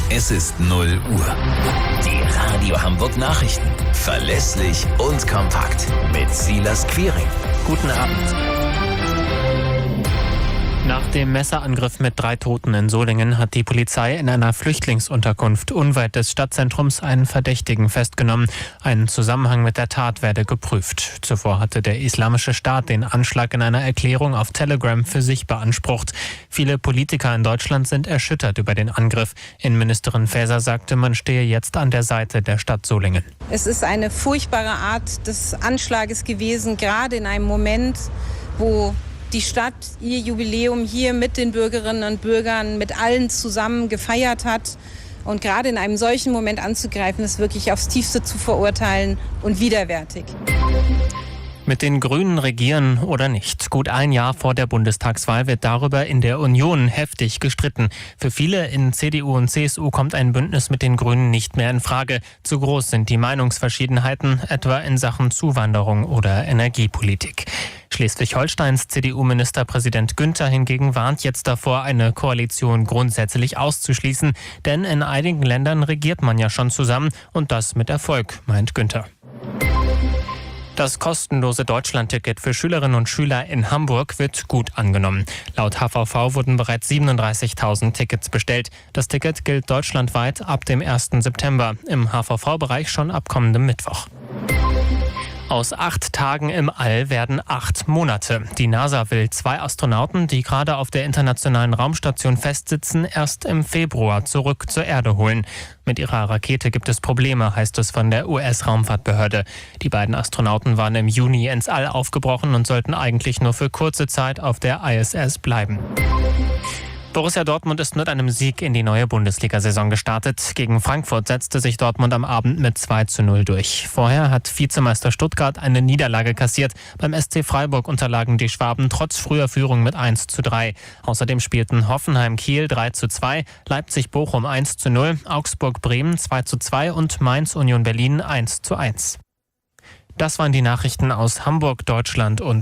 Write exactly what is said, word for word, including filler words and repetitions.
Es ist null Uhr. Die Radio Hamburg Nachrichten. Verlässlich und kompakt. Mit Silas Quiring. Guten Abend. Nach dem Messerangriff mit drei Toten in Solingen hat die Polizei in einer Flüchtlingsunterkunft unweit des Stadtzentrums einen Verdächtigen festgenommen. Ein Zusammenhang mit der Tat werde geprüft. Zuvor hatte der Islamische Staat den Anschlag in einer Erklärung auf Telegram für sich beansprucht. Viele Politiker in Deutschland sind erschüttert über den Angriff. Innenministerin Faeser sagte, man stehe jetzt an der Seite der Stadt Solingen. Es ist eine furchtbare Art des Anschlages gewesen, gerade in einem Moment, wo die Stadt ihr Jubiläum hier mit den Bürgerinnen und Bürgern, mit allen zusammen gefeiert hat. Und gerade in einem solchen Moment anzugreifen, ist wirklich aufs Tiefste zu verurteilen und widerwärtig. Mit den Grünen regieren oder nicht. Gut ein Jahr vor der Bundestagswahl wird darüber in der Union heftig gestritten. Für viele in C D U und C S U kommt ein Bündnis mit den Grünen nicht mehr in Frage. Zu groß sind die Meinungsverschiedenheiten, etwa in Sachen Zuwanderung oder Energiepolitik. Schleswig-Holsteins C D U-Ministerpräsident Günther hingegen warnt jetzt davor, eine Koalition grundsätzlich auszuschließen. Denn in einigen Ländern regiert man ja schon zusammen und das mit Erfolg, meint Günther. Das kostenlose Deutschlandticket für Schülerinnen und Schüler in Hamburg wird gut angenommen. Laut H V V wurden bereits siebenunddreißigtausend Tickets bestellt. Das Ticket gilt deutschlandweit ab dem ersten September, im H V V-Bereich schon ab kommendem Mittwoch. Aus acht Tagen im All werden acht Monate. Die NASA will zwei Astronauten, die gerade auf der Internationalen Raumstation festsitzen, erst im Februar zurück zur Erde holen. Mit ihrer Rakete gibt es Probleme, heißt es von der U S-Raumfahrtbehörde. Die beiden Astronauten waren im Juni ins All aufgebrochen und sollten eigentlich nur für kurze Zeit auf der I S S bleiben. Borussia Dortmund ist mit einem Sieg in die neue Bundesliga-Saison gestartet. Gegen Frankfurt setzte sich Dortmund am Abend mit zwei zu null durch. Vorher hat Vizemeister Stuttgart eine Niederlage kassiert. Beim S C Freiburg unterlagen die Schwaben trotz früher Führung mit eins zu drei. Außerdem spielten Hoffenheim-Kiel drei zu zwei, Leipzig-Bochum eins zu null, Augsburg-Bremen zwei zu zwei und Mainz-Union Berlin eins zu eins. Das waren die Nachrichten aus Hamburg, Deutschland und